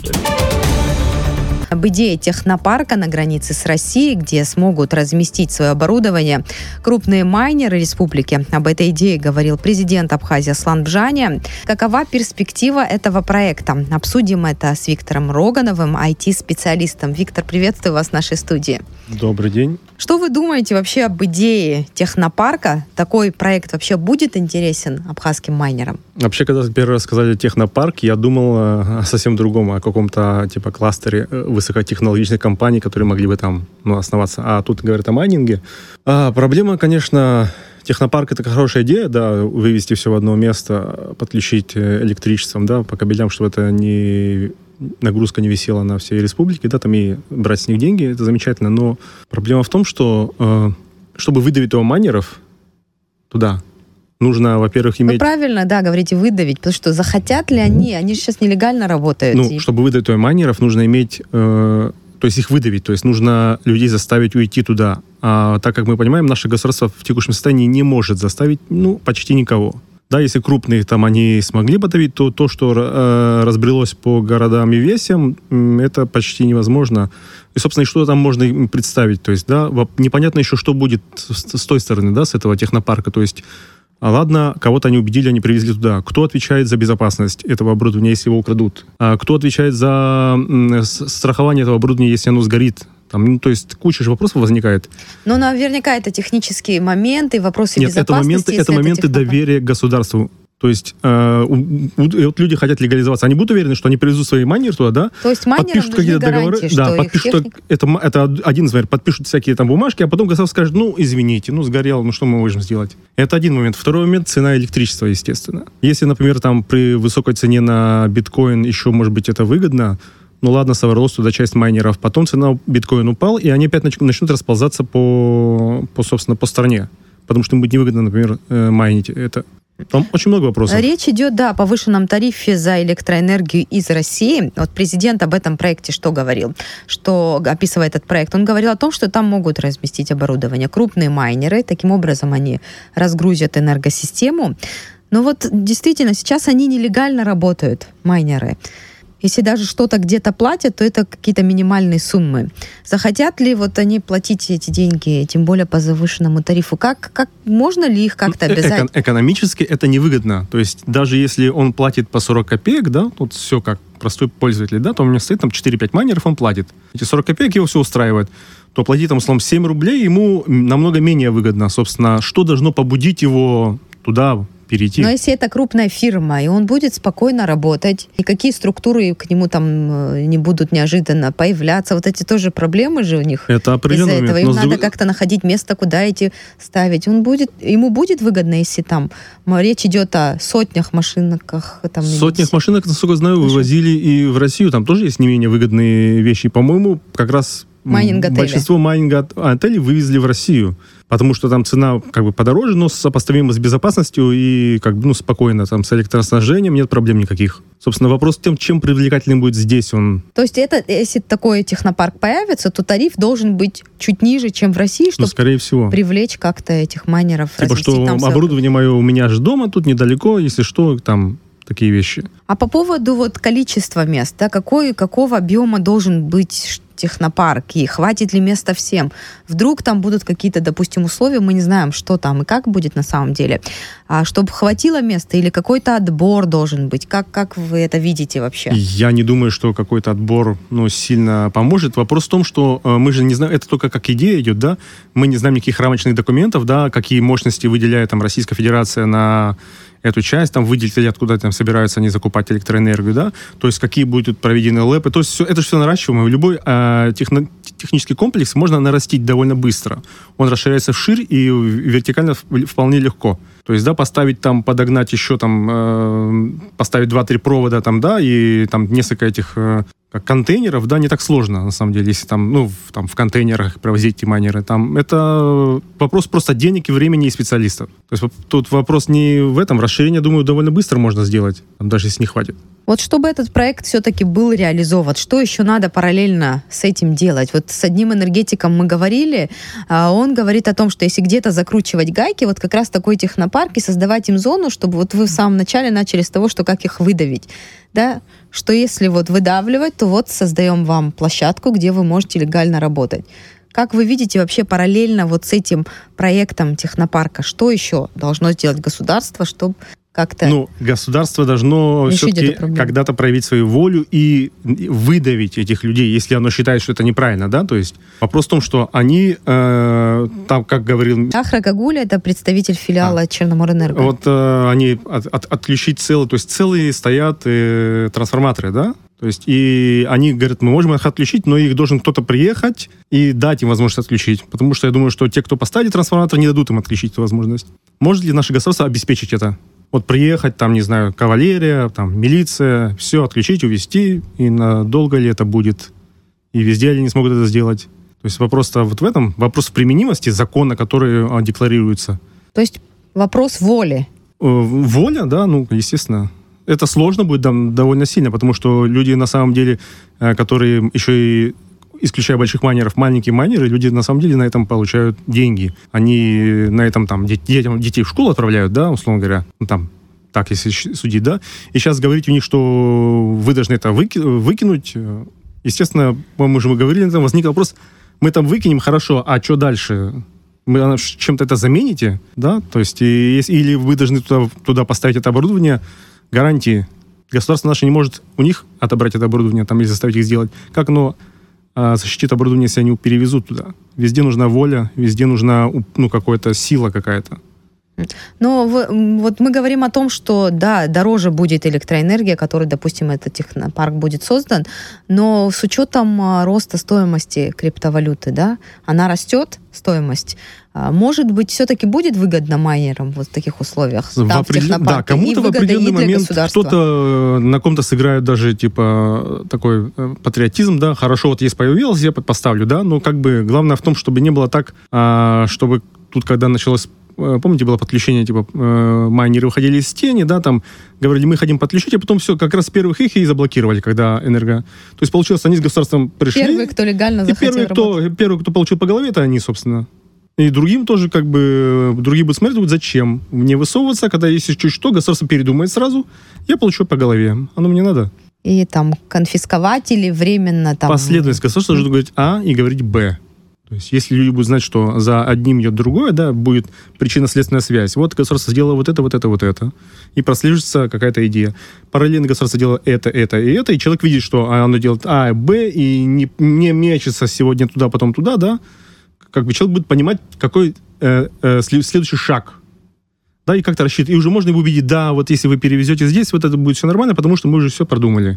Об идее технопарка на границе с Россией, где смогут разместить свое оборудование крупные майнеры республики. Об этой идее говорил президент Абхазии Аслан Бжаня. Какова перспектива этого проекта? Обсудим это с Виктором Рогановым, IT-специалистом. Виктор, приветствую вас в нашей студии. Добрый день. Что вы думаете вообще об идее технопарка? Такой проект вообще будет интересен абхазским майнерам? Вообще, когда первый раз сказали технопарк, я думал о совсем другом, о каком-то типа кластере высокотехнологичных компаний, которые могли бы там основаться. А тут говорят о майнинге. Проблема, конечно, технопарк — это хорошая идея, да, вывести все в одно место, подключить электричеством, да, по кабелям, чтобы это нагрузка не висела на всей республике, да, там и брать с них деньги, это замечательно, но проблема в том, что чтобы выдавить туда майнеров, нужно, во-первых, иметь... Вы правильно, да, говорите, выдавить, потому что захотят ли они же сейчас нелегально работают. Чтобы выдавить туда майнеров, нужно иметь, то есть их выдавить, то есть нужно людей заставить уйти туда. А так как мы понимаем, наше государство в текущем состоянии не может заставить, почти никого. Да, если крупные там они смогли подавить, то что разбрелось по городам и весям, это почти невозможно. И, собственно, что там можно им представить. То есть, да, непонятно еще, что будет с той стороны, да, с этого технопарка. То есть, ладно, кого-то они убедили, они привезли туда. Кто отвечает за безопасность этого оборудования, если его украдут? Кто отвечает за страхование этого оборудования, если оно сгорит? То есть куча же вопросов возникает. Наверняка это технические моменты, вопросы безопасности. Это моменты доверия к государству. То есть вот люди хотят легализоваться. Они будут уверены, что они привезут свои майнеры туда, то есть майнерам нужны гарантии, что подпишут, это один из вариантов, подпишут всякие там бумажки, а потом государство скажет, извините, сгорел, что мы можем сделать? Это один момент. Второй момент — цена электричества, естественно. Если, например, там при высокой цене на биткоин еще, может быть, это выгодно, ладно, собралось туда часть майнеров, потом цена биткоина упала, и они опять начнут расползаться по стране. Потому что им будет невыгодно, например, майнить это. Там очень много вопросов. Речь идет, о повышенном тарифе за электроэнергию из России. Вот президент об этом проекте что говорил? Что, описывая этот проект, он говорил о том, что там могут разместить оборудование крупные майнеры. Таким образом, они разгрузят энергосистему. Но действительно, сейчас они нелегально работают, майнеры. Если даже что-то где-то платят, то это какие-то минимальные суммы. Захотят ли они платить эти деньги, тем более по завышенному тарифу? Как можно ли их как-то обязать? Экономически это невыгодно. То есть даже если он платит по 40 копеек, да, все как простой пользователь, да, то у меня стоит там 4-5 майнеров, он платит. Эти 40 копеек его все устраивает. То платить там, условно, 7 рублей ему намного менее выгодно. Собственно, что должно побудить его туда перейти? Но если это крупная фирма, и он будет спокойно работать, и какие структуры к нему там не будут неожиданно появляться, эти тоже проблемы же у них. Это определенный из-за этого. Им надо как-то находить место, куда эти ставить. Ему будет выгодно, если там речь идет о сотнях машинках. Сотнях машинок, насколько знаю, вывозили и в Россию. Там тоже есть не менее выгодные вещи. По-моему, как раз большинство майнинг-отелей вывезли в Россию. Потому что там цена подороже, но сопоставима с безопасностью и спокойно. Там с электроснабжением нет проблем никаких. Собственно, вопрос в том, чем привлекательным будет здесь он. То есть если такой технопарк появится, то тариф должен быть чуть ниже, чем в России, чтобы скорее всего привлечь как-то этих майнеров. Что оборудование мое у меня же дома, тут недалеко, если что, там такие вещи. А по поводу количества мест, какого объема должен быть технопарк, и хватит ли места всем? Вдруг там будут какие-то, допустим, условия, мы не знаем, что там и как будет на самом деле. Чтобы хватило места, или какой-то отбор должен быть? Как вы это видите вообще? Я не думаю, что какой-то отбор сильно поможет. Вопрос в том, что мы же не знаем, это только как идея идет, да? Мы не знаем никаких рамочных документов, да, какие мощности выделяет там Российская Федерация на эту часть, там выделить, откуда там собираются они закупать электроэнергию, да, то есть какие будут проведены ЛЭПы, то есть это же все наращиваемо. Любой технический комплекс можно нарастить довольно быстро. Он расширяется вширь и вертикально вполне легко. То есть, да, подогнать еще поставить 2-3 провода и несколько этих контейнеров, да, не так сложно, на самом деле, если в контейнерах провозить эти майнеры. Это вопрос просто денег и времени и специалистов. То есть тут вопрос не в этом. Расширение, думаю, довольно быстро можно сделать, даже если не хватит. Вот чтобы этот проект все-таки был реализован, что еще надо параллельно с этим делать? Вот с одним энергетиком мы говорили, он говорит о том, что если где-то закручивать гайки, вот как раз такой технопарк и создавать им зону, чтобы вот вы в самом начале начали с того, что как их выдавить, да, что если вот выдавливать, то вот создаем вам площадку, где вы можете легально работать. Как вы видите вообще параллельно вот с этим проектом технопарка, что еще должно сделать государство, чтобы как-то... Ну, государство должно все-таки когда-то проявить свою волю и выдавить этих людей, если оно считает, что это неправильно, да, то есть вопрос в том, что они, там, как говорил... Ахра Гагуля, это представитель филиала Черноморэнерго. Вот они отключить целые, то есть целые стоят трансформаторы, да, то есть и они говорят, мы можем их отключить, но их должен кто-то приехать и дать им возможность отключить, потому что я думаю, что те, кто поставили трансформатор, не дадут им отключить эту возможность. Может ли наше государство обеспечить это? Вот приехать, там, не знаю, кавалерия, там, милиция, все отключить, увезти, и надолго ли это будет? И везде они не смогут это сделать. То есть вопрос-то вот в этом, вопрос в применимости закона, который декларируется. То есть вопрос воли. Воля, да, ну, естественно. Это сложно будет довольно сильно, потому что люди, на самом деле, которые еще и исключая больших майнеров, маленькие майнеры, люди на самом деле на этом получают деньги. Они на этом там детей в школу отправляют, да, условно говоря, ну, там, так, если судить, да. И сейчас говорить у них, что вы должны это выкинуть. Естественно, мы уже говорили, там возник вопрос, мы там выкинем, хорошо, а что дальше? Вы чем-то это замените, да? То есть, или вы должны туда поставить это оборудование, гарантии. Государство наше не может у них отобрать это оборудование, там, или заставить их сделать. Как оно защитит оборудование, если они перевезут туда? Везде нужна воля, везде нужна, ну, какая-то сила какая-то. Но вот мы говорим о том, что, да, дороже будет электроэнергия, которой, допустим, этот технопарк будет создан, но с учетом роста стоимости криптовалюты, да, она растет, стоимость, может быть, все-таки будет выгодно майнерам вот в таких условиях? Да, кому-то в определенный момент кто-то на ком-то сыграет даже, типа, такой патриотизм, да, хорошо, вот есть появилось, я поставлю, да, но как бы главное в том, чтобы не было так, чтобы тут, когда началось, помните, было подключение, типа, майнеры выходили из тени, да, там, говорили, мы хотим подключить, а потом все, как раз первых их и заблокировали, когда энерго... То есть, получилось, они с государством пришли. Первые, кто легально захотел работать. Первый, кто получил по голове, это они, собственно. И другим тоже, как бы, другие будут смотреть, зачем мне высовываться, когда если чуть что, государство передумает сразу, я получу по голове. Оно мне надо. И там конфисковать или временно там... Последовательность государства должно говорить А и говорить Б. То есть, если люди будут знать, что за одним идет другое, да, будет причинно-следственная связь. Вот государство сделало вот это, вот это, вот это. И прослеживается какая-то идея. Параллельно государство делает это и это, и человек видит, что оно делает А, Б, и не мечется сегодня туда, потом туда, да. Как бы человек будет понимать, какой следующий шаг. Да, и как-то рассчитывать. И уже можно его увидеть, да, вот если вы перевезете здесь, вот это будет все нормально, потому что мы уже все продумали.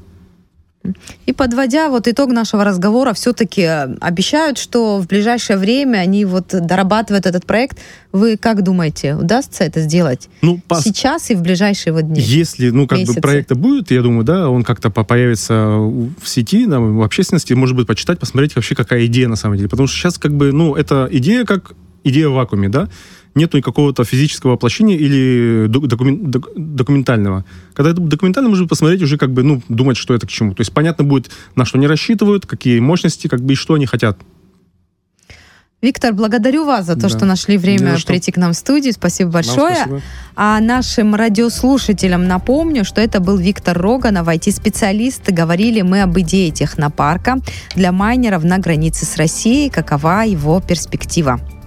И подводя вот итог нашего разговора, все-таки обещают, что в ближайшее время они вот дорабатывают этот проект. Вы как думаете, удастся это сделать сейчас и в ближайшие вот дни? Если, месяцы? Бы проекта будет, я думаю, да, он как-то появится в сети, да, в общественности, может быть, почитать, посмотреть вообще, какая идея на самом деле. Потому что сейчас как бы, эта идея как идея в вакууме, да, нету какого-то физического воплощения или документального. Когда это документально, можно посмотреть уже как бы, думать, что это к чему. То есть понятно будет, на что они рассчитывают, какие мощности, как бы и что они хотят. Виктор, благодарю вас за то, что нашли время прийти к нам в студию. Спасибо большое. Спасибо. А нашим радиослушателям напомню, что это был Виктор Роганов, IT-специалист. Говорили мы об идее технопарка для майнеров на границе с Россией. Какова его перспектива?